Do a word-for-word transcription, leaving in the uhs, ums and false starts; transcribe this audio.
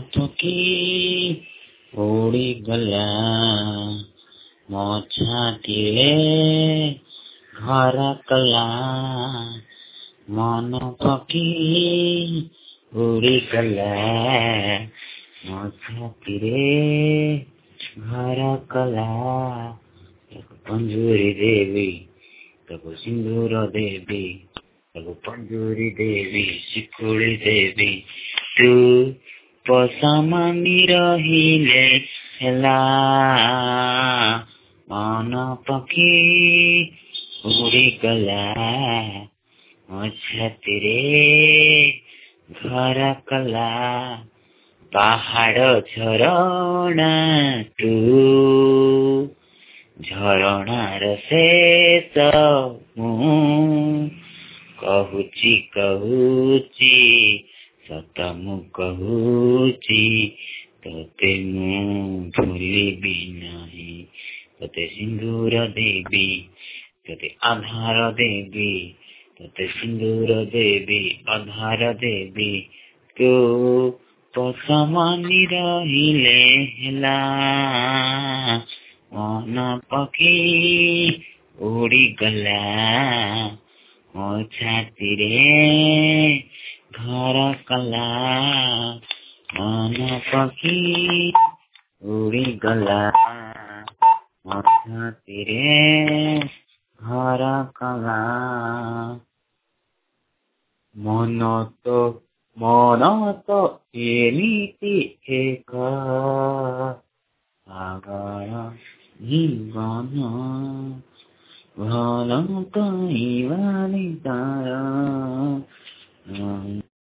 ପକ୍ଷୀ ଉଡ଼ିଗଲା ମୋ ଛାତିରେ ଘର କଲା। ମନ ପକ୍ଷୀ ଉଡ଼ିଗଲା ମୋ ଛାତିରେ ଘର କଲା। ତାକୁ ପଞ୍ଜୁରୀ ଦେବି, ତାକୁ ସିନ୍ଦୁର ଦେବି, ତାକୁ ପଞ୍ଜୁରୀ ଦେବି, ଶିକୁଳି ଦେବି। ତୁ ପସମାନି ରହିଲେ ହେଲା। ମନ ପକ୍ଷୀ ଉଡ଼ିଗଲା ମୋ ଛାତିରେ ଘର କଲା। ପାହାଡ଼ ଝରଣା ତୁ, ଝରଣାର ଶେଷ ମୁଁ। କହୁଛି କହୁଛି ସତ ମୁଁ କହୁଛି, ତତେ ମୁଁ ଭୁଲିବି ନାହିଁ। ତତେ ସିନ୍ଦୁର ଦେବି, ତତେ ଆଧାର ଦେବି, ତତେ ସିନ୍ଦୁର ଦେବି, ଆଧାର ଦେବି। ତୁ ପସମାନି ରହିଲେ ହେଲା। ମନ ପକ୍ଷୀ ଉଡ଼ିଗଲା ମୋ ଛାତିରେ ଘର କଲା। ମନ ପକ୍ଷୀ ଉଡ଼ିଗଲା ମୋ ଛାତିରେ ଘର କଲା। ମନ ତ ମନ ତ ଏମିତି ଏକ ପାଗଳ ଜୀବନ, ଭଲ ପାଇବାରେ ତାର